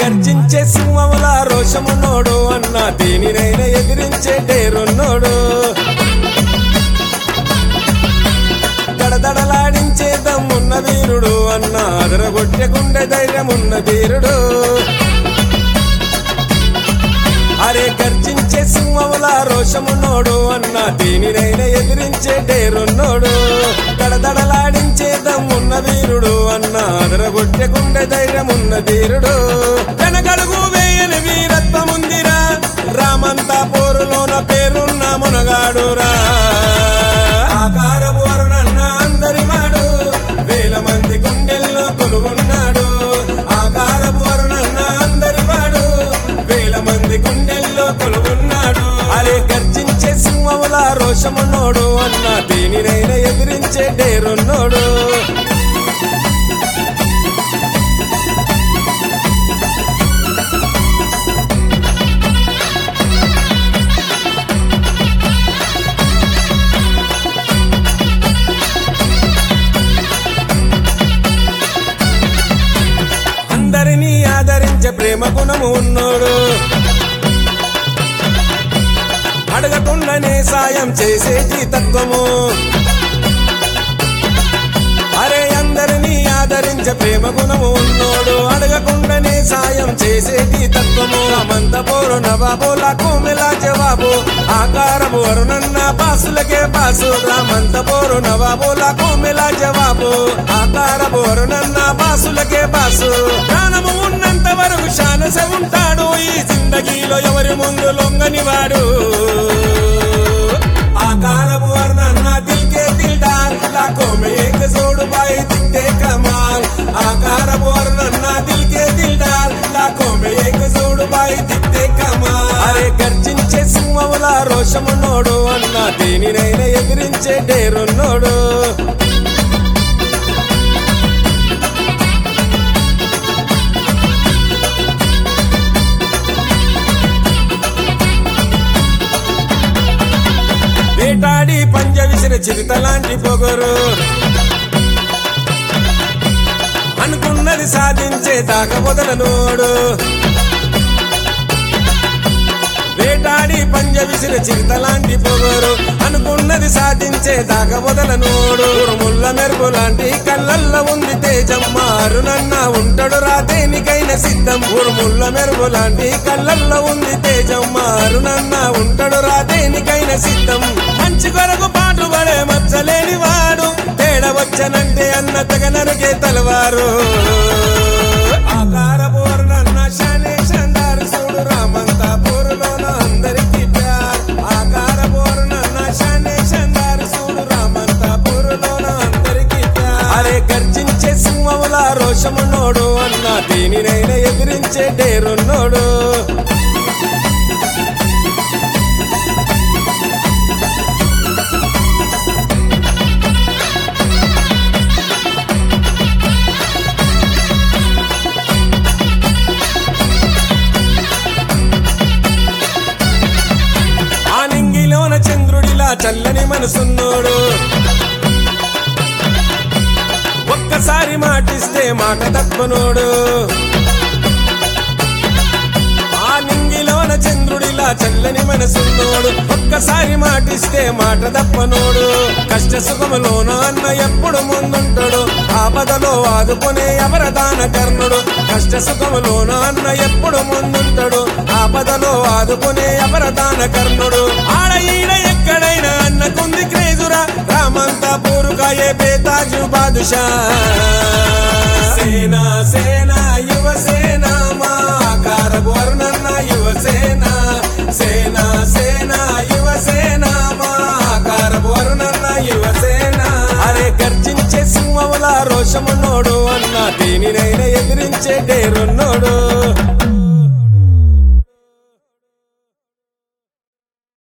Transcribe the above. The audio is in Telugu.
గర్జించే సింహముల రోషమున్నోడు అన్న దేనినైనా ఎదిరించే డేరున్నోడు దడదడలాడించే దమ్మున్న వీరుడు అన్న అదరగొట్టె గుండె ధైర్యమున్న ధీరుడు అరే గర్జించే సింహముల రోషమున్నోడు అన్న దేనినైనా ఎదిరించే డేరున్నోడు దడదడలాడించే దమ్మున్న వీరుడు అన్న అదరగొట్టె గుండె ధైర్యమున్న ధీరుడు వెనకడుగు వేయని వీరత్వముందిరా రామంతా పోరులోన పేరున్న మునగాడురా ఆకారపు వరుణన్న అందరి వాడు వేల మంది గుండెల్లో కొలువున్నాడు ఆకారపు వరుణన్న అందరి వాడు వేల మంది గుండెల్లో కొలువున్నాడు అరే గర్జించే సింహముల రోషమున్నోడు అన్న దేనినైనా ఎదిరించే డేరున్నోడు అందరినీ ఆదరించే ప్రేమ గుణము ఉన్నోడు అడగకుండానే సాయం చేసేటి తత్వము అరే అందరినీ ఆదరించే ప్రేమ గుణము ఉన్నోడు అడగకుండానే సాయం చేసేటి తత్వము మంత పోరు నవాబోలా కోమెలా జవాబు ఆకారపు వరుణన్న బాసులకే బాసు రామంత పోరు నవాబోలా కోమెలా జవాబు ఆకారపు వరుణన్న బాసులకే బాసు ప్రాణము ఉన్నంత వరకు శానస ఉంటాడు ఈ జిందగీలో ఎవరి ముందు లొంగని వాడు ఆకారపు వరుణన్న దిల్కే దిల్దార్ లాఖో మే ఏక్ జోడు బాయి దిక్తే కమాల్ ఆకారపు వరుణన్న దిల్కే దిల్దార్ లాఖో మే ఏక్ జోడు బాయి దిక్తే కమాల్ అరే గర్జించే సింహముల రోషమున్నోడు అన్న దేనినైనా ఎదిరించే డేరున్నోడు వేటాడి పంజ విసిరి చిరుతలాంటి పొగరు అనుకున్నది సాధించే దాకా వదలనోడు వేటాడి పంజ విసిరి చిరుతలాంటి పొగరు అనుకున్నది సాధించే దాకా వదలనోడు ఉరుముల్ల మెరుపు లాంటి కళ్ళల్లో ఉంది తేజం మారునన్న ఉంటాడు రా దేనికైనా సిద్ధం ఉరుముల్ల మెరుపు లాంటి కళ్ళల్లో ఉంది తేజం మారునన్న ఉంటాడు రా దేనికైనా సిద్ధం మంచి కొరకు పాటుపడే మచ్చలేని వాడు తేడా వచ్చనంటే అన్న తెగ నరికే తలవారు ఆకారపు వరుణన్న శానే శాందారు చూడు రామంతా పోరులోన అందరికీ ప్యార్ ఆకారపు వరుణన్న శానే శాందారు చూడు రామంతా పోరులోన అందరికీ ప్యార్ అరే గర్జించే సింహముల రోషమున్నోడు అన్న దేనినైనా ఎదిరించే డేరున్నోడు చంద్రుడిలా చల్లని మనసున్నోడు ఒక్కసారి మాటిస్తే మాట తప్పనోడు ఆ నింగిలోన చంద్రుడిలా చల్లని మనసున్నోడు ఒక్కసారి మాటిస్తే మాట తప్పనోడు కష్ట సుఖములోన అన్న ఎప్పుడు ముందుంటాడు ఆపదలో ఆదుకునే అవరదాన కర్ణుడు కష్ట సుఖములోన అన్న ఎప్పుడు ముందుంటాడు ఆపదలో ఆదుకునే అవరదాన కర్ణుడు ఆడ ఈడ ఎక్కడైనా అన్నకుంది క్రేజురా రామంతా పోరుకాయే బేతాజు బాదుషా సేనా సేనా యువసేన మా ఆకారపు వరుణన్న యువసేన సేనా సేనా యువసేన మా ఆకారపు వరుణన్న యువసేన అరే గర్జించే సింహముల రోషమున్నోడు అన్న దేనినైనా ఎదిరించే డేరున్నోడు